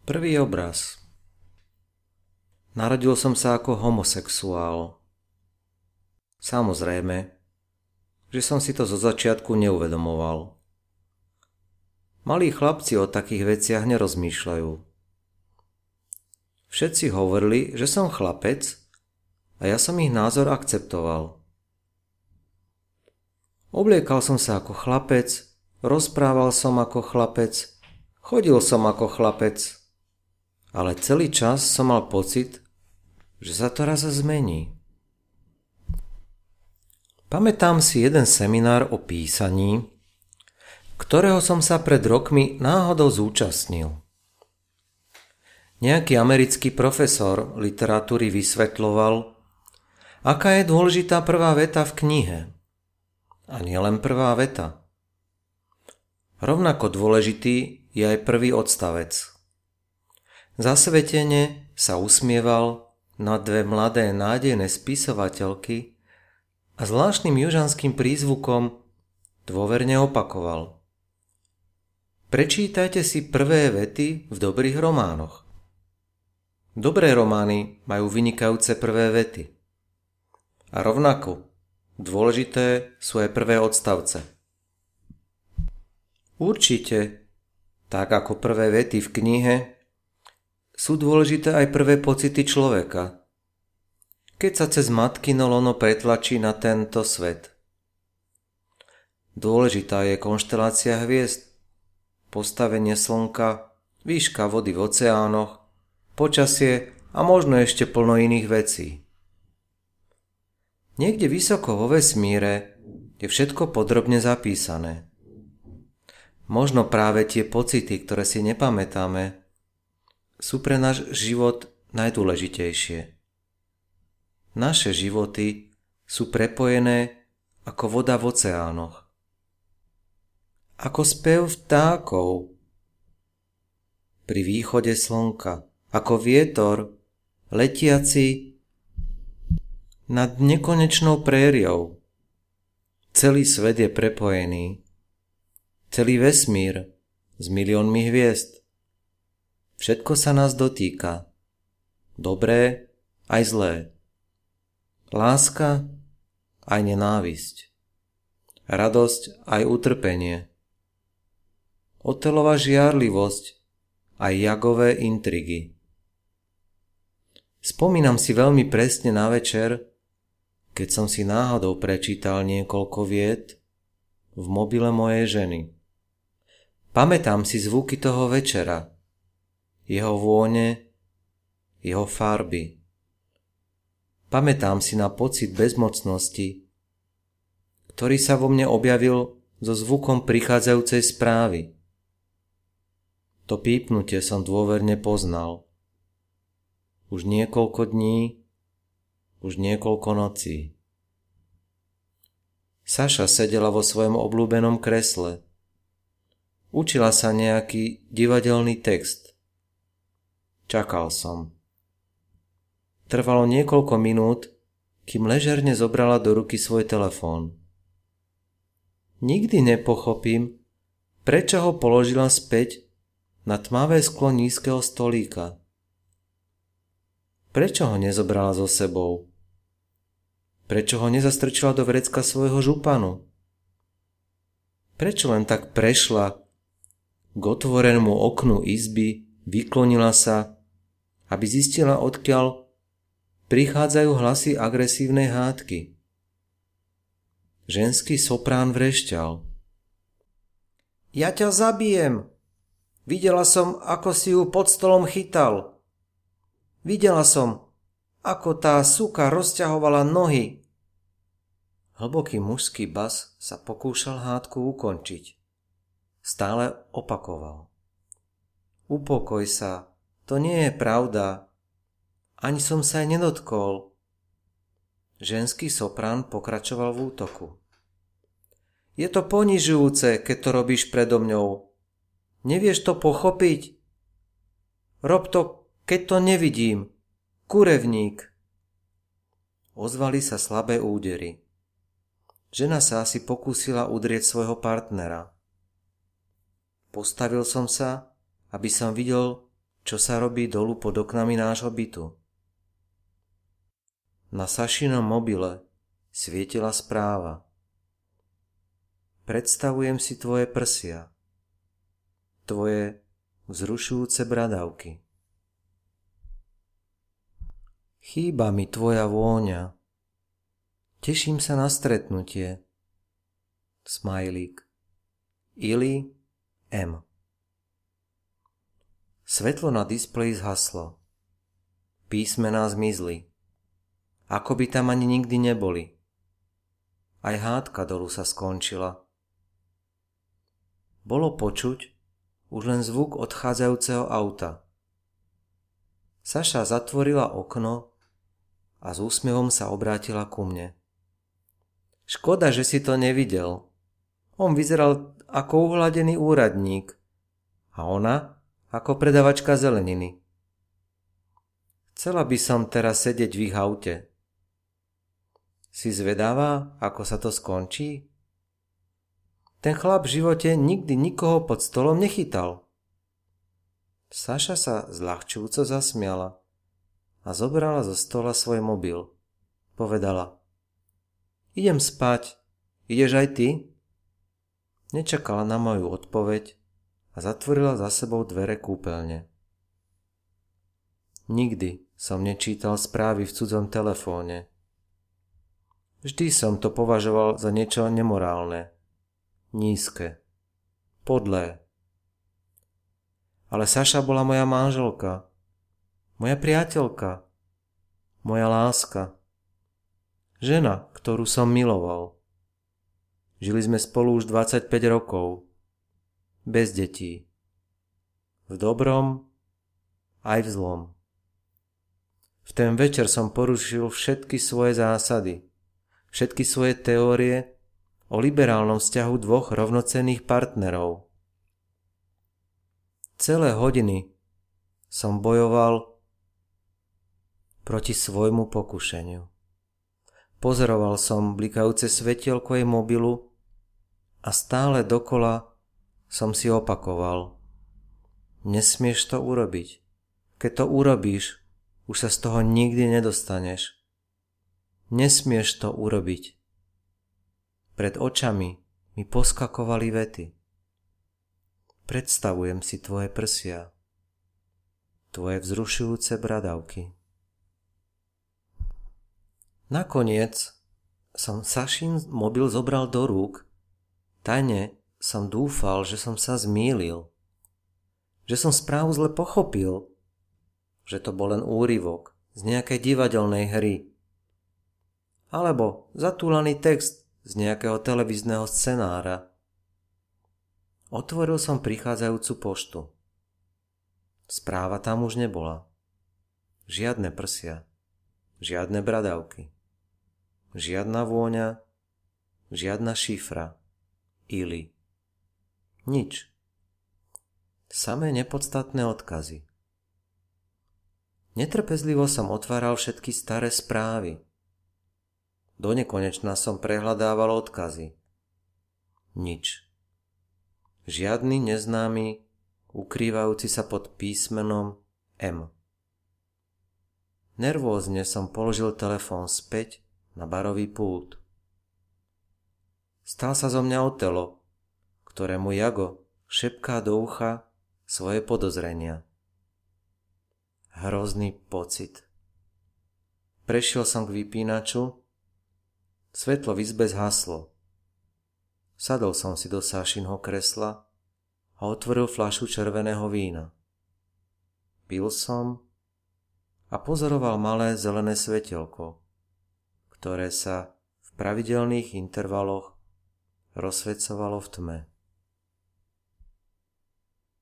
Prvý obraz. Narodil som sa ako homosexuál. Samozrejme, že som si to zo začiatku neuvedomoval. Malí chlapci o takých veciach nerozmýšľajú. Všetci hovorili, že som chlapec a ja som ich názor akceptoval. Obliekal som sa ako chlapec, rozprával som ako chlapec, chodil som ako chlapec, ale celý čas som mal pocit, že sa to raz zmení. Pamätám si jeden seminár o písaní, ktorého som sa pred rokmi náhodou zúčastnil. Nejaký americký profesor literatúry vysvetľoval, aká je dôležitá prvá veta v knihe. A nielen prvá veta. Rovnako dôležitý je aj prvý odstavec. Zasvetene sa usmieval na dve mladé nádejné spisovateľky a zvláštnym južanským prízvukom dôverne opakoval: Prečítajte si prvé vety v dobrých románoch. Dobré romány majú vynikajúce prvé vety. A rovnako dôležité sú aj prvé odstavce. Určite, tak ako prvé vety v knihe, sú dôležité aj prvé pocity človeka, keď sa cez matkino lono pretlačí na tento svet. Dôležitá je konštelácia hviezd, postavenie slnka, výška vody v oceánoch, počasie a možno ešte plno iných vecí. Niekde vysoko vo vesmíre je všetko podrobne zapísané. Možno práve tie pocity, ktoré si nepamätáme, sú pre náš život najdôležitejšie. Naše životy sú prepojené ako voda v oceánoch. Ako spev vtákov pri východe slnka, ako vietor letiaci nad nekonečnou prériou. Celý svet je prepojený. Celý vesmír s miliónmi hviezd. Všetko sa nás dotýka. Dobré aj zlé. Láska aj nenávisť. Radosť aj utrpenie. Otelova žiarlivosť aj Jagové intrigy. Spomínam si veľmi presne na večer, keď som si náhodou prečítal niekoľko viet v mobile mojej ženy. Pamätám si zvuky toho večera, jeho vône, jeho farby. Pamätám si na pocit bezmocnosti, ktorý sa vo mne objavil so zvukom prichádzajúcej správy. To pípnutie som dôverne poznal. Už niekoľko dní, už niekoľko nocí. Saša sedela vo svojom obľúbenom kresle. Učila sa nejaký divadelný text. Čakal som. Trvalo niekoľko minút, kým ležerne zobrala do ruky svoj telefón. Nikdy nepochopím, prečo ho položila späť na tmavé sklo nízkeho stolíka. Prečo ho nezobrala so sebou? Prečo ho nezastrčila do vrecka svojho županu? Prečo len tak prešla k otvorenému oknu izby, vyklonila sa, aby zistila, odkiaľ prichádzajú hlasy agresívnej hádky? Ženský soprán vrešťal: Ja ťa zabijem! Videla som, ako si ju pod stolom chytal. Videla som, ako tá suka rozťahovala nohy. Hlboký mužský bas sa pokúšal hádku ukončiť. Stále opakoval: Upokoj sa, to nie je pravda. Ani som sa aj nedotkol. Ženský soprán pokračoval v útoku: Je to ponižujúce, keď to robíš predo mňou. Nevieš to pochopiť? Rob to, keď to nevidím. Kurevník. Ozvali sa slabé údery. Žena sa asi pokúsila udrieť svojho partnera. Postavil som sa, aby som videl, čo sa robí dolu pod oknami nášho bytu. Na Sašinom mobile svietila správa. Predstavujem si tvoje prsia, tvoje vzrušujúce bradavky. Chýba mi tvoja vôňa. Teším sa na stretnutie. Smajlík. Ili M. Svetlo na displeji zhaslo. Písmená zmizli. Ako by tam ani nikdy neboli. Aj hádka dolu sa skončila. Bolo počuť už len zvuk odchádzajúceho auta. Saša zatvorila okno a s úsmevom sa obrátila ku mne. Škoda, že si to nevidel. On vyzeral ako uhladený úradník a ona ako predavačka zeleniny. Chcela by som teraz sedieť v ich aute. Si zvedavá, ako sa to skončí? Ten chlap v živote nikdy nikoho pod stolom nechytal. Saša sa zľahčujúco zasmiala a zobrala zo stola svoj mobil. Povedala: Idem spať, ideš aj ty? Nečakala na moju odpoveď a zatvorila za sebou dvere kúpeľne. Nikdy som nečítal správy v cudzom telefóne. Vždy som to považoval za niečo nemorálne, nízke, podlé. Ale Saša bola moja manželka, moja priateľka, moja láska, žena, ktorú som miloval. Žili sme spolu už 25 rokov, bez detí, v dobrom aj v zlom. V ten večer som porušil všetky svoje zásady, všetky svoje teórie o liberálnom vzťahu dvoch rovnocenných partnerov. Celé hodiny som bojoval proti svojmu pokušeniu. Pozoroval som blikajúce svetielko jej mobilu a stále dokola som si opakoval: nesmieš to urobiť. Keď to urobíš, už sa z toho nikdy nedostaneš. Nesmieš to urobiť. Pred očami mi poskakovali vety. Predstavujem si tvoje prsia, tvoje vzrušujúce bradavky. Nakoniec som Sašin mobil zobral do rúk. Tajne som dúfal, že som sa zmýlil, že som správu zle pochopil, že to bol len úryvok z nejakej divadelnej hry alebo zatúlaný text z nejakého televízneho scenára. Otvoril som prichádzajúcu poštu. Správa tam už nebola. Žiadne prsia, žiadne bradavky, žiadna vôňa, žiadna šifra, Ili. Nič. Samé nepodstatné odkazy. Netrpezlivo som otváral všetky staré správy. Donekonečna som prehľadával odkazy. Nič. Žiadny neznámy, ukrývajúci sa pod písmenom M. Nervózne som položil telefón späť na barový pult. Stal sa zo mňa Otelo, ktorému Jago šepká do ucha svoje podozrenia. Hrozný pocit. Prešiel som k vypínaču, svetlo v izbe zhaslo. Sadol som si do Sašinho kresla a otvoril fľašu červeného vína. Pil som a pozoroval malé zelené svetelko, ktoré sa v pravidelných intervaloch rozsvecovalo v tme.